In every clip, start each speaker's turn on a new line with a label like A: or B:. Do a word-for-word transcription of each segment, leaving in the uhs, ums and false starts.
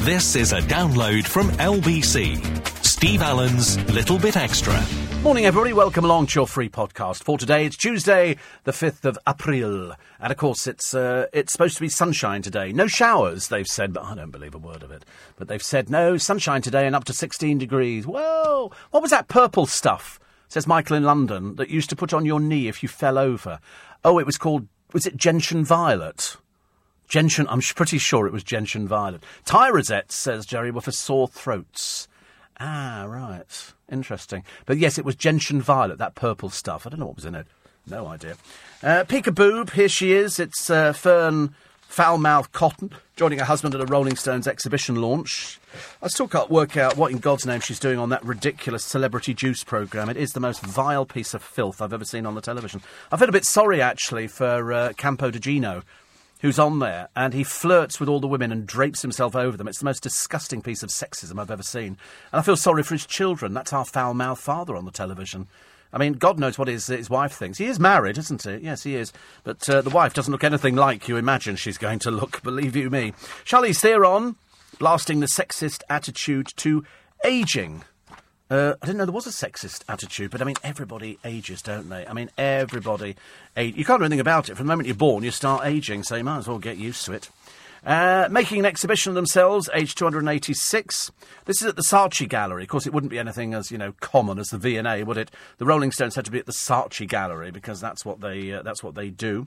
A: This is a download from L B C. Steve Allen's Little Bit Extra.
B: Morning, everybody. Welcome along to your free podcast. For today, it's Tuesday, the fifth of April. And, of course, it's uh, it's supposed to be sunshine today. No showers, they've said, but I don't believe a word of it. But they've said, no, sunshine today and up to sixteen degrees. Whoa! What was that purple stuff, says Michael in London, that you used to put on your knee if you fell over? Oh, it was called, was it Gentian Violet? Gentian, I'm pretty sure it was Gentian Violet. Tyrosette, says Jerry, were for sore throats. Ah, right. Interesting. But yes, it was Gentian Violet, that purple stuff. I don't know what was in it. No idea. Uh, Peekaboob, here she is. It's uh, Fern Foulmouth Cotton, joining her husband at a Rolling Stones exhibition launch. I still can't work out what in God's name she's doing on that ridiculous Celebrity Juice programme. It is the most vile piece of filth I've ever seen on the television. I feel a bit sorry, actually, for uh, Campo de Gino, who's on there, and he flirts with all the women and drapes himself over them. It's the most disgusting piece of sexism I've ever seen. And I feel sorry for his children. That's our foul-mouthed father on the television. I mean, God knows what his, his wife thinks. He is married, isn't he? Yes, he is. But uh, the wife doesn't look anything like you imagine she's going to look, believe you me. Charlize Theron, blasting the sexist attitude to ageing. Uh, I didn't know there was a sexist attitude, but I mean, everybody ages, don't they? I mean, everybody age. You can't do anything about it. From the moment you're born, you start aging, so you might as well get used to it. Uh, making an exhibition of themselves, age two hundred eighty-six. This is at the Saatchi Gallery. Of course, it wouldn't be anything as, you know, common as the V and A, would it? The Rolling Stones had to be at the Saatchi Gallery because that's what they uh, that's what they do.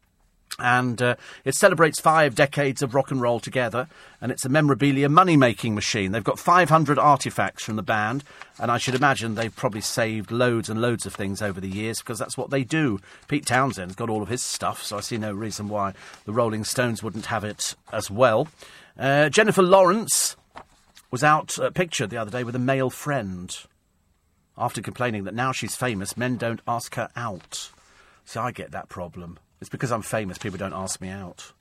B: And uh, it celebrates five decades of rock and roll together, and it's a memorabilia money-making machine. They've got five hundred artefacts from the band, and I should imagine they've probably saved loads and loads of things over the years, because that's what they do. Pete Townshend's got all of his stuff, so I see no reason why the Rolling Stones wouldn't have it as well. Uh, Jennifer Lawrence was out uh, pictured the other day with a male friend, after complaining that now she's famous, men don't ask her out. So I get that problem. It's because I'm famous, people don't ask me out.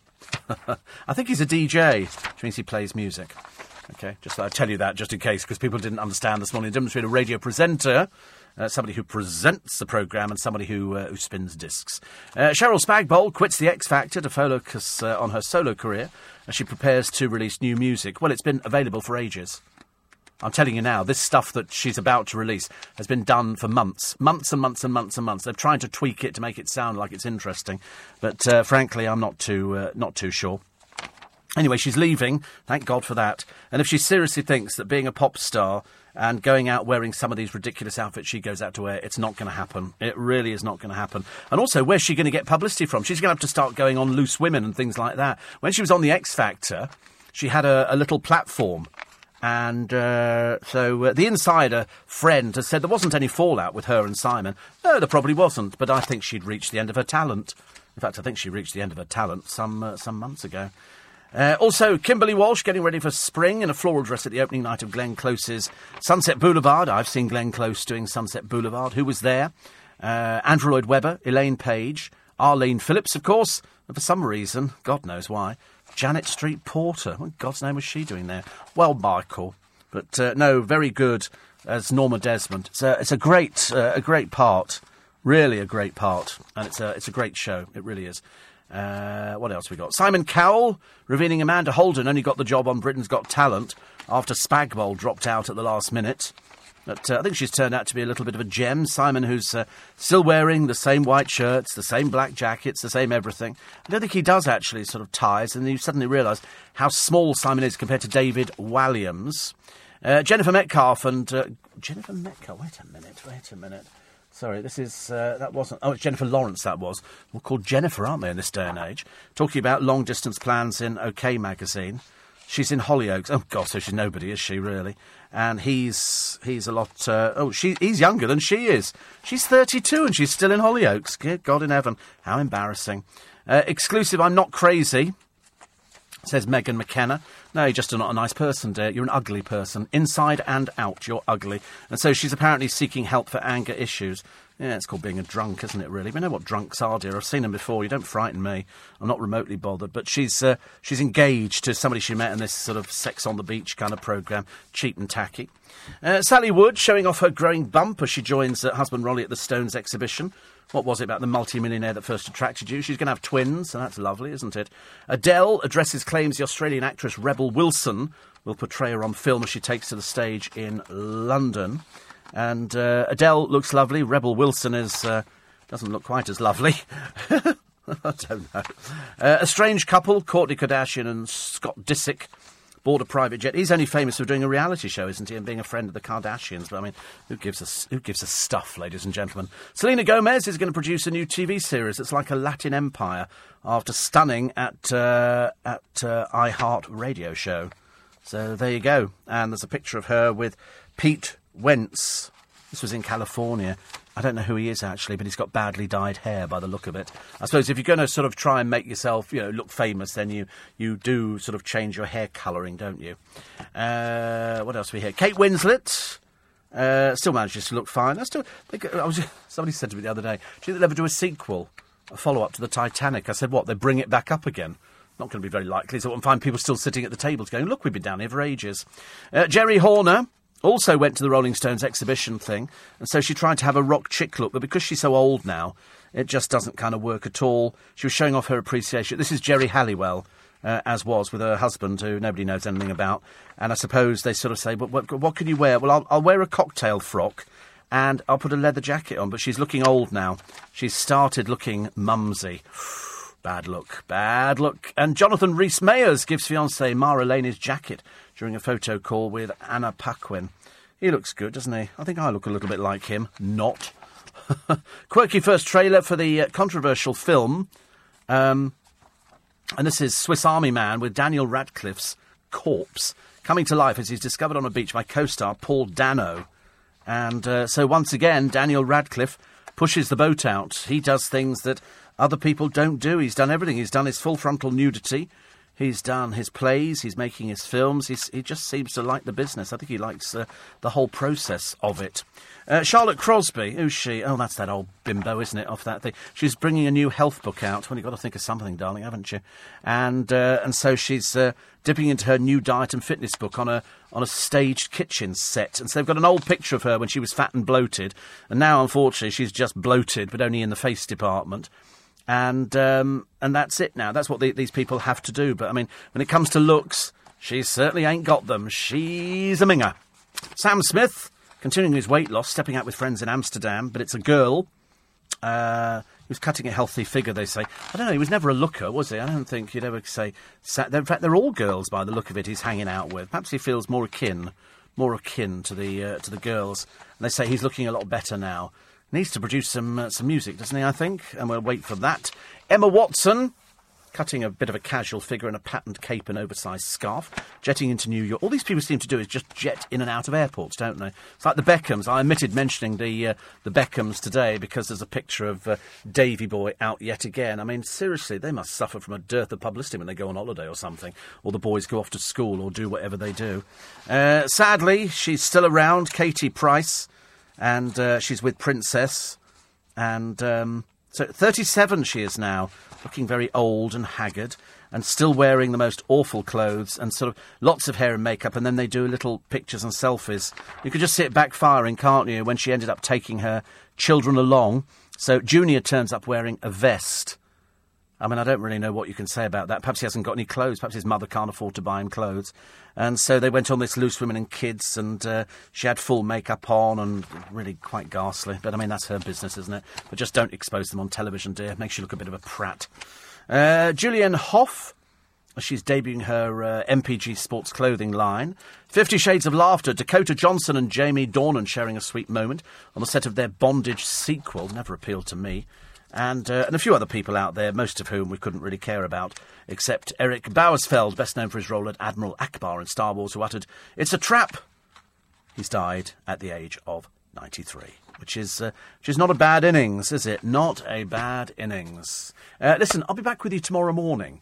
B: I think he's a D J, which means he plays music. OK, just thought I'd tell you that just in case, because people didn't understand this morning the difference between a radio presenter, uh, somebody who presents the programme, and somebody who uh, who spins discs. Uh, Cheryl Spagbold quits the X Factor to focus uh, on her solo career as she prepares to release new music. Well, it's been available for ages. I'm telling you now, this stuff that she's about to release has been done for months. Months and months and months and months. They're trying to tweak it to make it sound like it's interesting. But, uh, frankly, I'm not too, uh, not too sure. Anyway, she's leaving. Thank God for that. And if she seriously thinks that being a pop star and going out wearing some of these ridiculous outfits she goes out to wear, it's not going to happen. It really is not going to happen. And also, where's she going to get publicity from? She's going to have to start going on Loose Women and things like that. When she was on the X Factor, she had a, a little platform. And uh, so uh, the insider friend has said there wasn't any fallout with her and Simon. No, there probably wasn't, but I think she'd reached the end of her talent. In fact, I think she reached the end of her talent some uh, some months ago. Uh, also, Kimberly Walsh getting ready for spring in a floral dress at the opening night of Glenn Close's Sunset Boulevard. I've seen Glenn Close doing Sunset Boulevard. Who was there? Uh, Andrew Lloyd Webber, Elaine Page, Arlene Phillips, of course, and for some reason, God knows why, Janet Street Porter. What in God's name was she doing there? Well, Michael. But, uh, no, very good as Norma Desmond. It's a, it's a great uh, a great part. Really a great part. And it's a, it's a great show. It really is. Uh, what else we got? Simon Cowell revealing Amanda Holden only got the job on Britain's Got Talent after Spagbold dropped out at the last minute. But uh, I think she's turned out to be a little bit of a gem. Simon, who's uh, still wearing the same white shirts, the same black jackets, the same everything. I don't think he does actually sort of ties, and you suddenly realise how small Simon is compared to David Walliams. Uh, Jennifer Metcalf and... Uh, Jennifer Metcalf? Wait a minute, wait a minute. Sorry, this is... Uh, that wasn't... Oh, it's Jennifer Lawrence, that was. We're called Jennifer, aren't they, in this day and age? Talking about long-distance plans in OK magazine. She's in Hollyoaks. Oh, God, so she's nobody, is she, really? And he's he's a lot... Uh, oh, she, he's younger than she is. She's thirty-two and she's still in Hollyoaks. Good God in heaven. How embarrassing. Uh, exclusive, I'm not crazy, says Megan McKenna. No, you're just not a nice person, dear. You're an ugly person. Inside and out, you're ugly. And so she's apparently seeking help for anger issues. Yeah, it's called being a drunk, isn't it, really? We know what drunks are, dear. I've seen them before. You don't frighten me. I'm not remotely bothered. But she's uh, she's engaged to somebody she met in this sort of Sex on the Beach kind of programme. Cheap and tacky. Uh, Sally Wood showing off her growing bump as she joins uh, husband Rolly at the Stones exhibition. What was it about the multi-millionaire that first attracted you? She's going to have twins, and that's lovely, isn't it? Adele addresses claims the Australian actress Rebel Wilson will portray her on film as she takes to the stage in London. And uh, Adele looks lovely. Rebel Wilson is uh, doesn't look quite as lovely. I don't know. Uh, a strange couple, Kourtney Kardashian and Scott Disick, bought a private jet. He's only famous for doing a reality show, isn't he, and being a friend of the Kardashians. But, I mean, who gives us who gives us stuff, ladies and gentlemen? Selena Gomez is going to produce a new T V series. It's like a Latin empire after stunning at, uh, at uh, iHeart Radio show. So there you go. And there's a picture of her with Pete Wentz. This was in California. I don't know who he is, actually, but he's got badly dyed hair by the look of it. I suppose if you're going to sort of try and make yourself, you know, look famous, then you, you do sort of change your hair colouring, don't you? Uh, what else we hear? Kate Winslet uh, still manages to look fine. I still think, I was, somebody said to me the other day, do you think they'll ever do a sequel, a follow-up to the Titanic? I said, what, they bring it back up again? Not going to be very likely, so we'll find people still sitting at the tables going, look, we've been down here for ages. Uh, Jerry Horner also went to the Rolling Stones exhibition thing, and so she tried to have a rock chick look, but because she's so old now, it just doesn't kind of work at all. She was showing off her appreciation. This is Jerry Halliwell, uh, as was, with her husband, who nobody knows anything about, and I suppose they sort of say, but what, what can you wear? Well, I'll, I'll wear a cocktail frock, and I'll put a leather jacket on, but she's looking old now. She's started looking mumsy. Bad look, bad look. And Jonathan Rhys-Meyers gives fiancée Mara Lane his jacket during a photo call with Anna Paquin. He looks good, doesn't he? I think I look a little bit like him. Not. Quirky first trailer for the uh, controversial film. Um, and this is Swiss Army Man with Daniel Radcliffe's corpse coming to life as he's discovered on a beach by co-star Paul Dano. And uh, so once again, Daniel Radcliffe pushes the boat out. He does things that other people don't do. He's done everything. He's done his full frontal nudity. He's done his plays. He's making his films. He's, he just seems to like the business. I think he likes uh, the whole process of it. Uh, Charlotte Crosby, who's she? Oh, that's that old bimbo, isn't it, off that thing. She's bringing a new health book out. Well, you've got to think of something, darling, haven't you? And uh, and so she's uh, dipping into her new diet and fitness book on a on a staged kitchen set. And so they've got an old picture of her when she was fat and bloated. And now, unfortunately, she's just bloated, but only in the face department. And um, and that's it now. That's what the, these people have to do. But, I mean, when it comes to looks, she certainly ain't got them. She's a minger. Sam Smith, continuing his weight loss, stepping out with friends in Amsterdam, but it's a girl. Uh, he was cutting a healthy figure, they say. I don't know, he was never a looker, was he? I don't think you'd ever say... In fact, they're all girls, by the look of it, he's hanging out with. Perhaps he feels more akin, more akin to the uh, to the girls. And they say he's looking a lot better now. Needs to produce some uh, some music, doesn't he, I think? And we'll wait for that. Emma Watson, cutting a bit of a casual figure in a patterned cape and oversized scarf, jetting into New York. All these people seem to do is just jet in and out of airports, don't they? It's like the Beckhams. I omitted mentioning the uh, the Beckhams today because there's a picture of uh, Davy Boy out yet again. I mean, seriously, they must suffer from a dearth of publicity when they go on holiday or something, or the boys go off to school or do whatever they do. Uh, sadly, she's still around, Katie Price, and uh, she's with Princess, and um, so thirty-seven she is now, looking very old and haggard, and still wearing the most awful clothes, and sort of lots of hair and makeup, and then they do little pictures and selfies. You could just see it backfiring, can't you, when she ended up taking her children along. So Junior turns up wearing a vest. I mean, I don't really know what you can say about that. Perhaps he hasn't got any clothes. Perhaps his mother can't afford to buy him clothes. And so they went on this Loose Women and Kids, and uh, she had full makeup on and really quite ghastly. But, I mean, that's her business, isn't it? But just don't expose them on television, dear. Makes you look a bit of a prat. Uh, Julianne Hough, she's debuting her uh, M P G Sports clothing line. Fifty Shades of Laughter, Dakota Johnson and Jamie Dornan sharing a sweet moment on the set of their Bondage sequel. Never appealed to me. And, uh, and a few other people out there, most of whom we couldn't really care about, except Eric Bowersfeld, best known for his role as Admiral Akbar in Star Wars, who uttered, "It's a trap." He's died at the age of ninety-three, which is uh, which is not a bad innings, is it? Not a bad innings. Uh, listen, I'll be back with you tomorrow morning.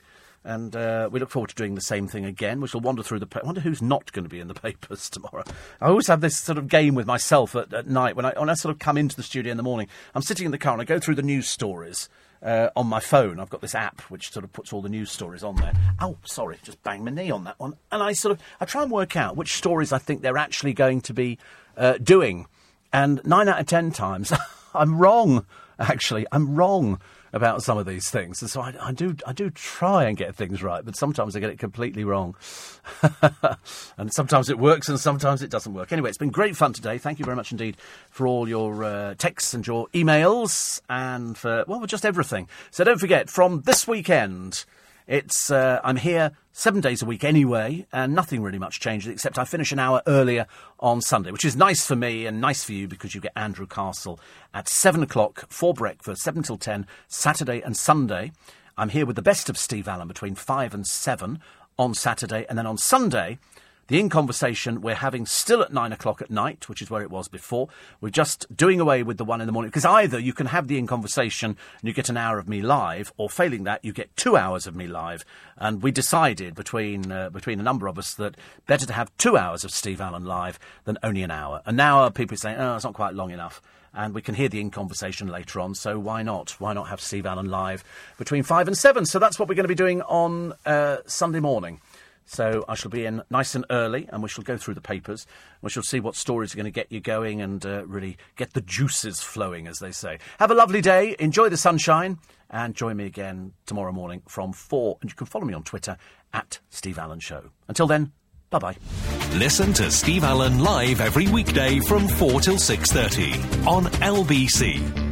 B: And uh, we look forward to doing the same thing again. We shall wander through the... Pa- I wonder who's not going to be in the papers tomorrow. I always have this sort of game with myself at, at night. When I, when I sort of come into the studio in the morning, I'm sitting in the car and I go through the news stories uh, on my phone. I've got this app which sort of puts all the news stories on there. Oh, sorry, just banged my knee on that one. And I sort of... I try and work out which stories I think they're actually going to be uh, doing. And nine out of ten times, I'm wrong, actually. I'm wrong about some of these things. And so I, I do I do try and get things right, but sometimes I get it completely wrong. And sometimes it works and sometimes it doesn't work. Anyway, it's been great fun today. Thank you very much indeed for all your uh, texts and your emails and for, well, for just everything. So don't forget, from this weekend... It's uh, I'm here seven days a week anyway, and nothing really much changes, except I finish an hour earlier on Sunday, which is nice for me and nice for you because you get Andrew Castle at seven o'clock for breakfast, seven till ten, Saturday and Sunday. I'm here with the best of Steve Allen between five and seven on Saturday, and then on Sunday, the In Conversation we're having still at nine o'clock at night, which is where it was before. We're just doing away with the one in the morning, because either you can have the In Conversation and you get an hour of me live, or failing that, you get two hours of me live. And we decided between uh, between a number of us that better to have two hours of Steve Allen live than only an hour. And now people are saying, oh, it's not quite long enough. And we can hear the In Conversation later on, so why not? Why not have Steve Allen live between five and seven? So that's what we're going to be doing on uh, Sunday morning. So I shall be in nice and early, and we shall go through the papers. We shall see what stories are going to get you going and uh, really get the juices flowing, as they say. Have a lovely day, enjoy the sunshine, and join me again tomorrow morning from four. And you can follow me on Twitter, at Steve Allen Show. Until then, bye-bye.
A: Listen to Steve Allen live every weekday from four till six thirty on L B C.